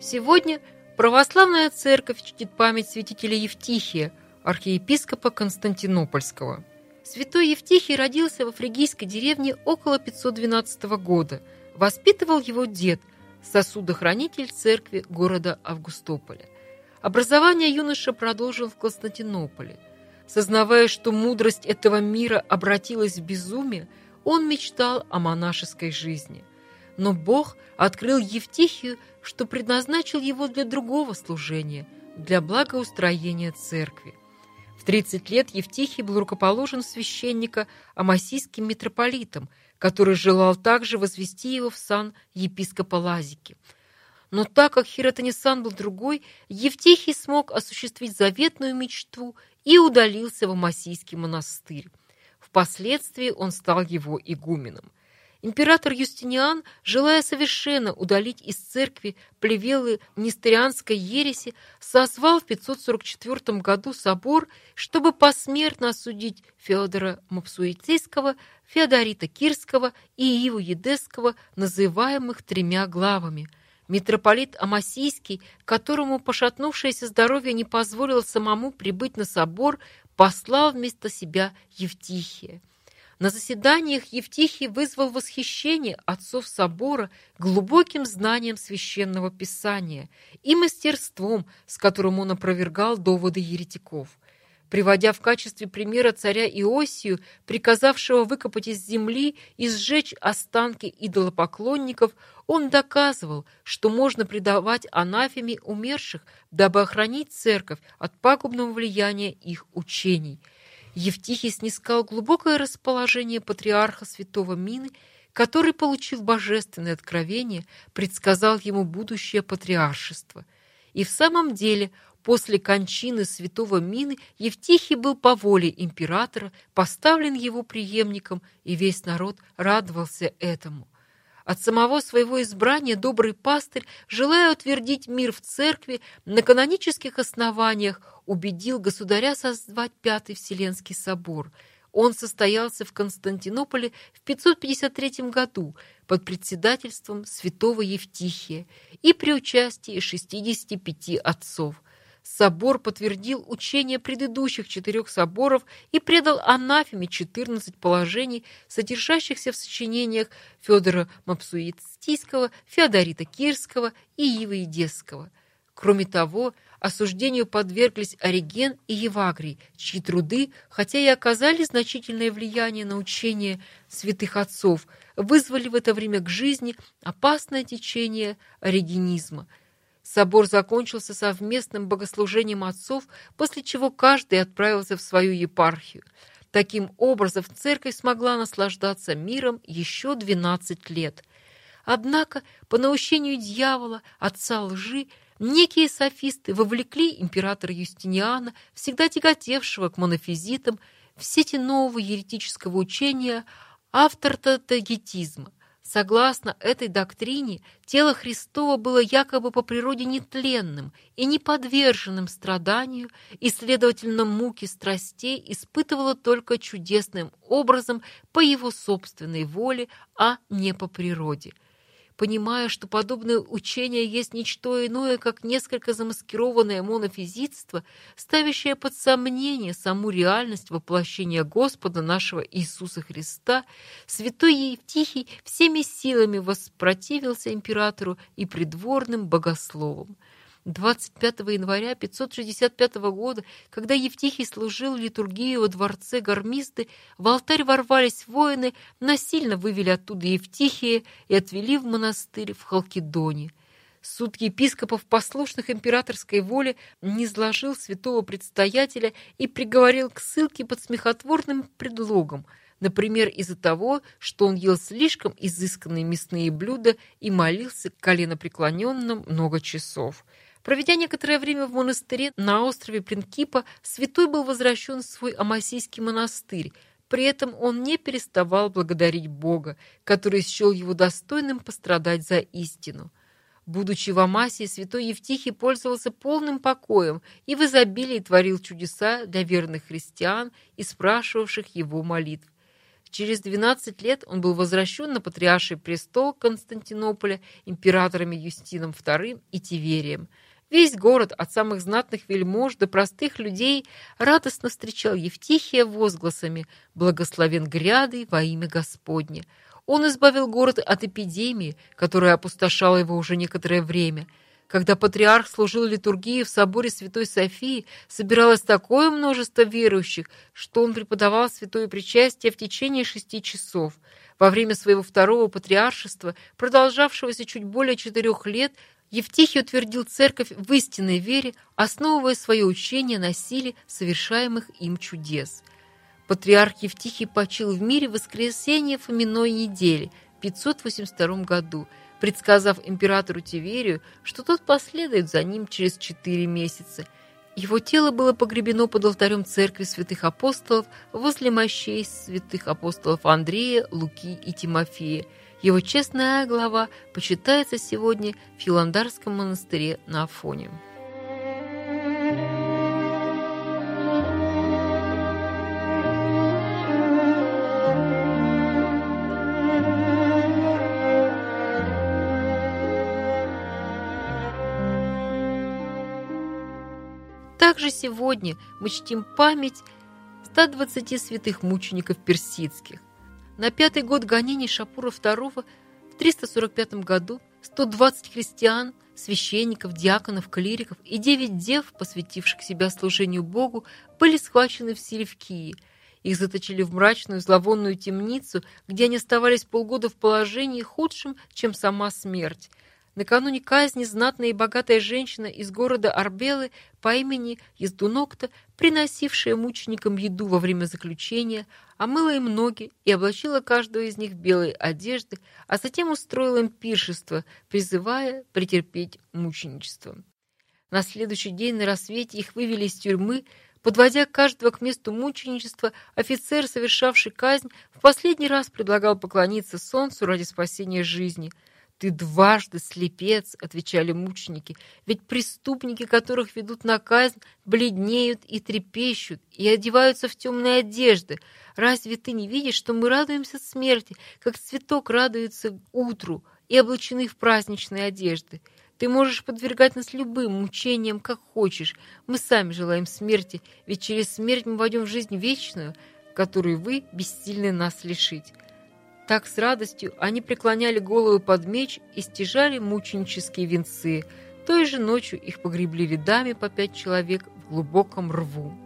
Сегодня православная церковь чтит память святителя Евтихия, архиепископа Константинопольского. Святой Евтихий родился во фригийской деревне около 512 года. Воспитывал его дед, сосудохранитель церкви города Августополя. Образование юноша продолжил в Константинополе. Сознавая, что мудрость этого мира обратилась в безумие, он мечтал о монашеской жизни. Но Бог открыл Евтихию, что предназначил его для другого служения, для благоустроения церкви. В 30 лет Евтихий был рукоположен в священника амасийским митрополитом, который желал также возвести его в сан епископа Лазики. Но так как Хиротонесан был другой, Евтихий смог осуществить заветную мечту и удалился в Амасийский монастырь. Впоследствии он стал его игуменом. Император Юстиниан, желая совершенно удалить из церкви плевелы несторианской ереси, созвал в 544 году собор, чтобы посмертно осудить Феодора Мопсуэцийского, Феодорита Кирского и Ииву Едесского, называемых тремя главами. Митрополит Амасийский, которому пошатнувшееся здоровье не позволило самому прибыть на собор, послал вместо себя Евтихия. На заседаниях Евтихий вызвал восхищение отцов собора глубоким знанием священного писания и мастерством, с которым он опровергал доводы еретиков. Приводя в качестве примера царя Иосию, приказавшего выкопать из земли и сжечь останки идолопоклонников, он доказывал, что можно предавать анафеме умерших, дабы охранить церковь от пагубного влияния их учений. Евтихий снискал глубокое расположение патриарха святого Мины, который, получив божественное откровение, предсказал ему будущее патриаршество. И в самом деле, после кончины святого Мины Евтихий был по воле императора поставлен его преемником, и весь народ радовался этому. От самого своего избрания добрый пастырь, желая утвердить мир в церкви, на канонических основаниях убедил государя созвать Пятый Вселенский собор. Он состоялся в Константинополе в 553 году под председательством святого Евтихия и при участии 65 отцов. Собор подтвердил учение предыдущих 4 соборов и предал анафеме 14 положений, содержащихся в сочинениях Феодора Мопсуэцийского, Феодорита Кирского и Иивы Едесского. Кроме того, осуждению подверглись Ориген и Евагрий, чьи труды, хотя и оказали значительное влияние на учение святых отцов, вызвали в это время к жизни опасное течение оригенизма. Собор закончился совместным богослужением отцов, после чего каждый отправился в свою епархию. Таким образом, церковь смогла наслаждаться миром еще 12 лет. Однако, по наущению дьявола, отца лжи, некие софисты вовлекли императора Юстиниана, всегда тяготевшего к монофизитам, в сети нового еретического учения автортотагетизма. Согласно этой доктрине, тело Христово было якобы по природе нетленным и не подверженным страданию, и, следовательно, муки страстей испытывало только чудесным образом по его собственной воле, а не по природе. Понимая, что подобное учение есть ничто иное, как несколько замаскированное монофизитство, ставящее под сомнение саму реальность воплощения Господа нашего Иисуса Христа, святой Евтихий всеми силами воспротивился императору и придворным богословам. 25 января 565 года, когда Евтихий служил литургию во дворце Гармизды, в алтарь ворвались воины, насильно вывели оттуда Евтихия и отвели в монастырь в Халкидоне. Суд епископов, послушных императорской воле, низложил святого предстоятеля и приговорил к ссылке под смехотворным предлогом, например, из-за того, что он ел слишком изысканные мясные блюда и молился коленопреклоненно много часов. Проведя некоторое время в монастыре на острове Принкипа, святой был возвращен в свой Амасийский монастырь. При этом он не переставал благодарить Бога, который счел его достойным пострадать за истину. Будучи в Амасии, святой Евтихий пользовался полным покоем и в изобилии творил чудеса для верных христиан и спрашивавших его молитв. через 12 лет он был возвращен на патриарший престол Константинополя императорами Юстином II и Тиверием. Весь город, от самых знатных вельмож до простых людей, радостно встречал Евтихия возгласами «Благословен грядый во имя Господне». Он избавил город от эпидемии, которая опустошала его уже некоторое время. Когда патриарх служил литургию в соборе Святой Софии, собиралось такое множество верующих, что он преподавал святое причастие в течение 6 часов. Во время своего второго патриаршества, продолжавшегося чуть более 4 лет, Евтихий утвердил церковь в истинной вере, основывая свое учение на силе совершаемых им чудес. Патриарх Евтихий почил в мире в воскресенье Фоминой недели в 582 году, предсказав императору Тиверию, что тот последует за ним через 4 месяца. Его тело было погребено под алтарем церкви святых апостолов возле мощей святых апостолов Андрея, Луки и Тимофея. Его честная глава почитается сегодня в Хиландарском монастыре на Афоне. Также сегодня мы чтим память 120 святых мучеников персидских. На 5-й год гонений Шапура II в 345 году 120 христиан, священников, диаконов, клириков и 9 дев, посвятивших себя служению Богу, были схвачены в Селевкии. Их заточили в мрачную зловонную темницу, где они оставались полгода в положении худшем, чем сама смерть. Накануне казни знатная и богатая женщина из города Арбелы по имени Ездунокта, приносившая мученикам еду во время заключения, омыла им ноги и облачила каждого из них в белые одежды, а затем устроила им пиршество, призывая претерпеть мученичество. На следующий день на рассвете их вывели из тюрьмы. Подводя каждого к месту мученичества, офицер, совершавший казнь, в последний раз предлагал поклониться солнцу ради спасения жизни. «Ты дважды слепец», — отвечали мученики, «ведь преступники, которых ведут на казнь, бледнеют и трепещут, и одеваются в темные одежды. Разве ты не видишь, что мы радуемся смерти, как цветок радуется утру, и облачены в праздничные одежды? Ты можешь подвергать нас любым мучениям, как хочешь. Мы сами желаем смерти, ведь через смерть мы войдем в жизнь вечную, которую вы бессильны нас лишить». Так с радостью они преклоняли головы под меч и стяжали мученические венцы. Той же ночью их погребли рядами по 5 человек в глубоком рву.